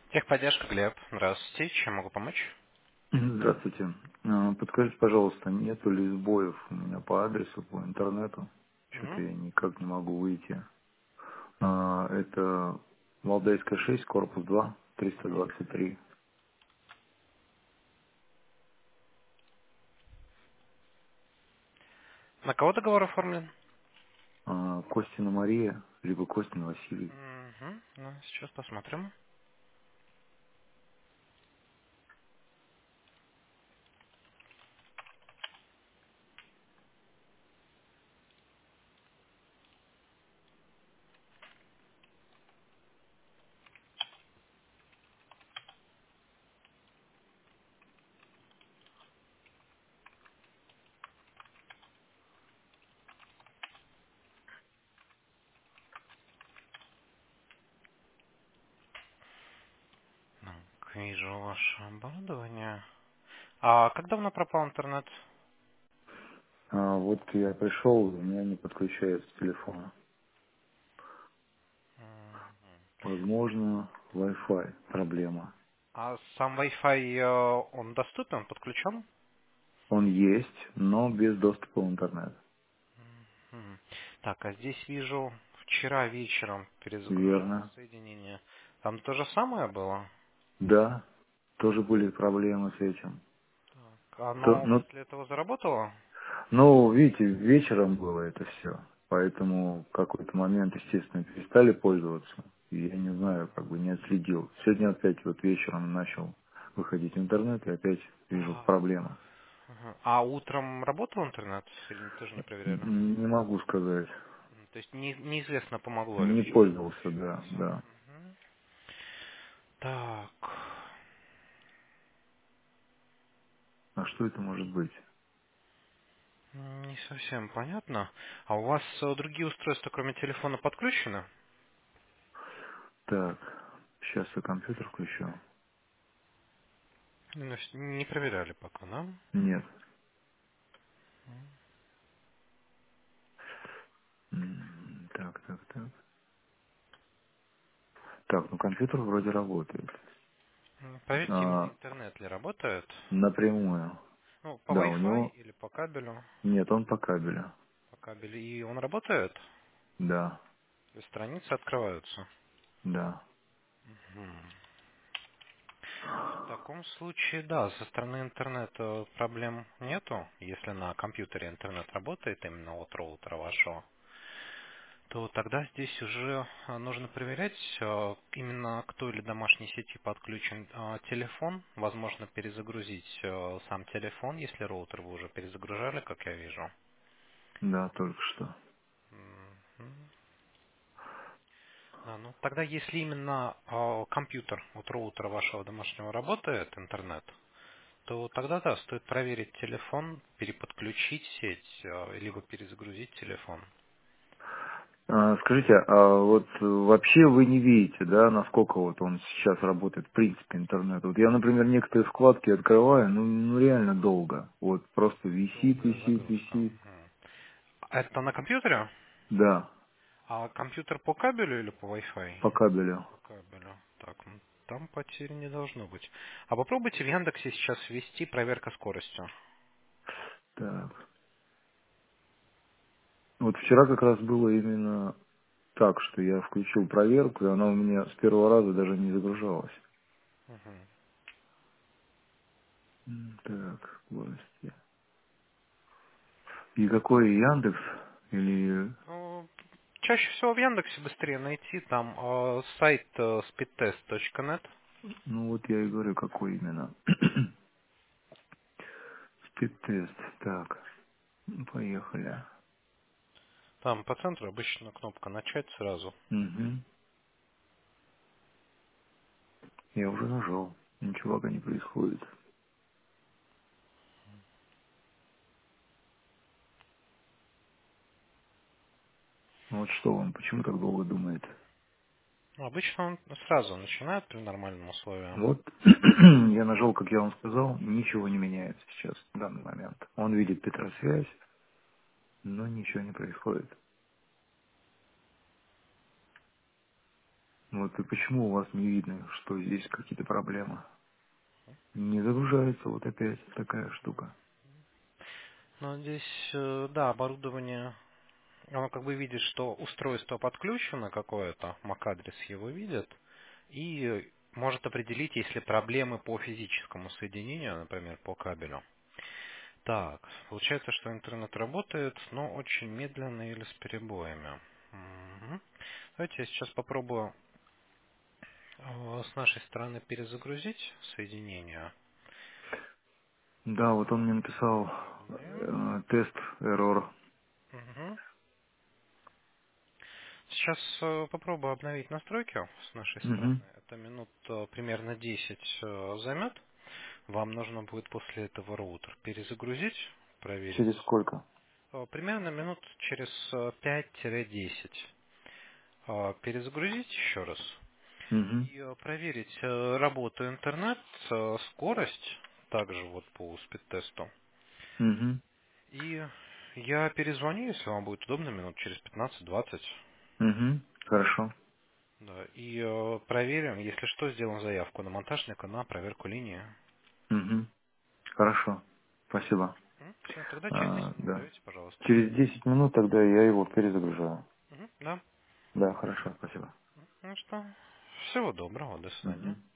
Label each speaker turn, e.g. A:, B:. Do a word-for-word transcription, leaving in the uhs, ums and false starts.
A: Техподдержка, Глеб. Здравствуйте. Чем могу помочь?
B: Здравствуйте. А, Подскажите, пожалуйста, нету ли сбоев у меня по адресу, по интернету? Что-то
A: Мгм.
B: я никак не могу выйти. А, Это Валдайская шесть, корпус два, триста
A: Мгм.
B: двадцать три.
A: На кого договор оформлен?
B: А, Костина Мария, либо Костин Василий.
A: Мгм. Ну, сейчас посмотрим. Так, вижу ваше оборудование. А как давно пропал интернет?
B: А, Вот я пришел, у меня не подключается телефон.
A: Мгм.
B: Возможно, Wi-Fi проблема.
A: А сам Wi-Fi, э, он доступен, подключен?
B: Он есть, но без доступа в интернет.
A: Мгм. Так, а здесь вижу, вчера вечером перезагружали
B: Верно.
A: соединение. Там то же самое было?
B: Да, тоже были проблемы с этим.
A: Так,
B: То-
A: оно
B: но
A: после этого заработало?
B: Ну, видите, вечером было это все. Поэтому в какой-то момент, естественно, перестали пользоваться. И я не знаю, как бы не отследил. Сегодня опять вот вечером начал выходить в интернет и опять вижу
A: А,
B: проблемы.
A: ага. А утром работал интернет или тоже не проверяли?
B: Н- Не могу сказать.
A: М, То есть не- неизвестно, помогло ли
B: Не
A: все это
B: пользовался, да,
A: пользоваться.
B: да.
A: Мгм. Так,
B: А что это может быть?
A: м, не совсем понятно. А у вас э, другие устройства, кроме телефона, подключены?
B: Так, сейчас я компьютер включу.
A: Ну, с- Не проверяли пока, да?
B: Нет. М, Так, так, так. Так, ну компьютер вроде работает.
A: М, Проверьте, именно
B: А,
A: интернет ли работает.
B: напрямую.
A: Ну, по
B: Да, у
A: Wi-Fi
B: него...
A: или по кабелю.
B: Нет, он по кабелю.
A: По кабелю. И он работает?
B: Да,
A: То есть страницы открываются.
B: да.
A: Мгм. В таком случае, да, со стороны интернета проблем нету. Если на компьютере интернет работает именно от роутера вашего, то тогда здесь уже а, нужно проверять, а, именно к той или домашней сети подключен а, телефон. Возможно, перезагрузить а, сам телефон, если роутер вы уже перезагружали, как я вижу.
B: Да, только что.
A: Мгм. Да, ну тогда, если именно а, компьютер от роутера вашего домашнего работает, интернет, то тогда да, стоит проверить телефон, переподключить сеть, а, либо перезагрузить телефон.
B: А, скажите, а вот э, вообще вы не видите, да, насколько вот он сейчас работает, в принципе, интернет? Вот я, например, некоторые вкладки открываю, ну, ну реально долго. Вот просто висит,
A: Долгая
B: висит,
A: загрузка.
B: висит.
A: Мгм. Это на компьютере?
B: Да,
A: А компьютер по кабелю или по Wi-Fi?
B: по кабелю.
A: По кабелю. Так, м, там потери не должно быть. А попробуйте в Яндексе сейчас ввести проверка скорости.
B: Так. Вот вчера как раз было именно так, что я включил проверку, и она у меня с первого раза даже не загружалась.
A: Мгм.
B: М, Так, скорости. И какой Яндекс? Или,
A: Ну, чаще всего в Яндексе быстрее найти, там э, сайт э, speedtest точка нет.
B: ну вот я и говорю, какой именно. Спид-тест. Так, ну, поехали.
A: Там по центру обычно кнопка «Начать» сразу.
B: Угу. Я уже нажал. Ничего пока не происходит. Ну вот что он, почему так долго думает?
A: Ну, обычно он сразу начинает при нормальном условии.
B: Вот я нажал, как я вам сказал, ничего не меняется сейчас, в данный момент. Он видит Петросвязь, но ничего не происходит. Вот и почему у вас не видно, что здесь какие-то проблемы? Не загружается вот опять такая штука.
A: Но здесь, э, да, оборудование, оно как бы видит, что устройство подключено какое-то, MAC-адрес его видит, и может определить, есть ли проблемы по физическому соединению, например, по кабелю. Так, получается, что интернет работает, но очень медленно или с перебоями. Мгм. Давайте я сейчас попробую э, с нашей стороны перезагрузить соединение.
B: Да, вот он мне написал
A: Обновим.
B: э, тест, error.
A: Мгм. Сейчас э, попробую обновить настройки с нашей стороны.
B: Угу.
A: Это минут э, примерно десять э, займет. Вам нужно будет после этого роутер перезагрузить,
B: Через
A: проверить.
B: сколько?
A: Э, Примерно минут через э, пять-десять. Э, Перезагрузить еще раз.
B: Угу.
A: И э, проверить э, работу интернет, э, скорость, также вот по спид-тесту.
B: Угу.
A: И я перезвоню, если вам будет удобно, минут через пятнадцать-двадцать.
B: Угу. Хорошо.
A: Да, и э, проверим, если что, сделаем заявку на монтажника на проверку линии.
B: Угу. Хорошо. Спасибо.
A: Все, тогда через
B: А,
A: десять минут
B: да.
A: зовите, пожалуйста.
B: Через десять минут тогда я его перезагружаю.
A: Мгм, да.
B: Да, хорошо, спасибо.
A: Ну что, всего доброго, до свидания.
B: Угу.